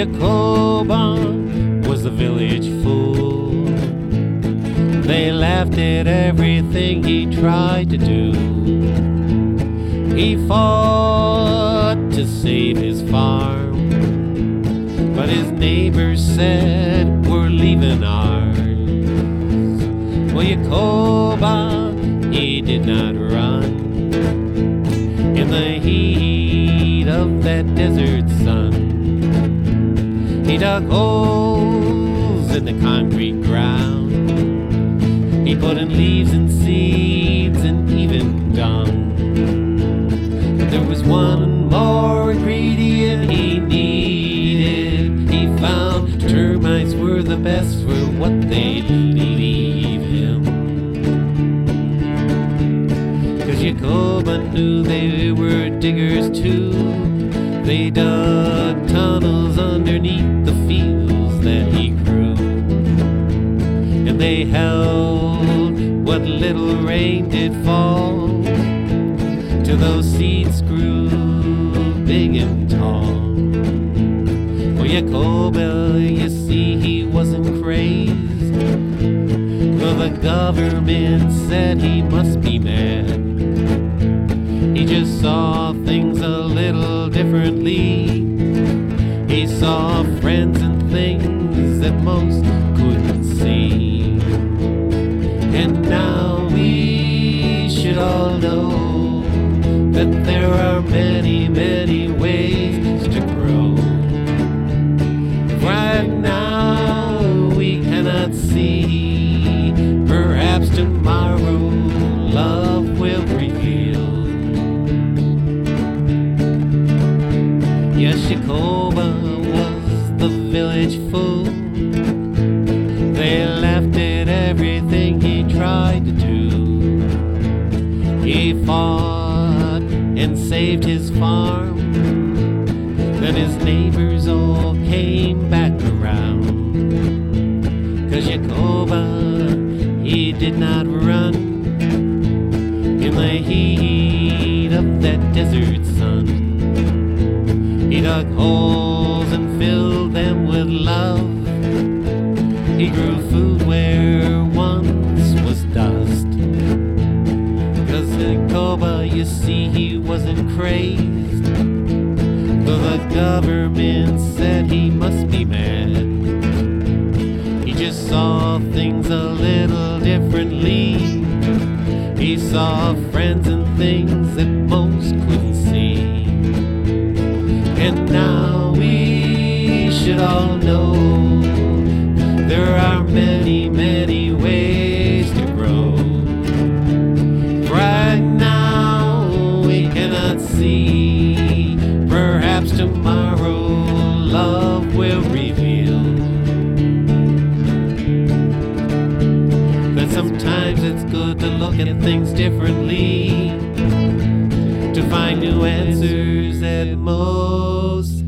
Yakoba was the village fool. They laughed at everything he tried to do. He fought to save his farm, but his neighbors said, we're leaving ours. Well, Yakoba, he did not run in the heat of that desert sun. He dug holes in the concrete ground. He put in leaves and seeds and even dung. But there was one more ingredient he needed. He found termites were the best for what they'd leave him. 'Cause Yakoba knew they were diggers too. They dug tunnels underneath the fields that he grew, and they held what little rain did fall till those seeds grew big and tall. Oh, Yakoba, you see, he wasn't crazed, for the government said he must be mad. He just saw things a little differently. He saw friends and things that most couldn't see. And now we should all know that there are many, many ways to grow. Right now we cannot see, perhaps tomorrow love will reveal. Yes, Yakoba was the village fool. They laughed at everything he tried to do. He fought and saved his farm. Then his neighbors all came back around. 'Cause Yakoba, he did not run in the heat of that desert sun. He dug holes and filled them with love. He grew food where once was dust. 'Cause Yakoba, you see, he wasn't crazed, though the government said he must be mad. He just saw things a little differently. He saw friends and things that most couldn't see. And now we should all know there are many, many ways to grow. Right now we cannot see, perhaps tomorrow love will reveal. That sometimes it's good to look at things differently, to find new answers that most